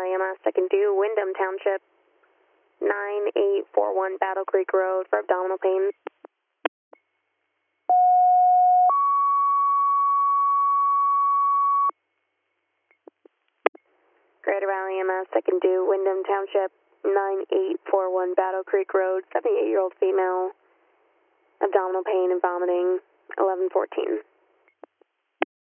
Valley EMS, second due, Wyndham Township, 9841 Battle Creek Road for abdominal pain. Greater Valley EMS, second due, Wyndham Township, 9841 Battle Creek Road, 78-year-old female, abdominal pain and vomiting, 1114.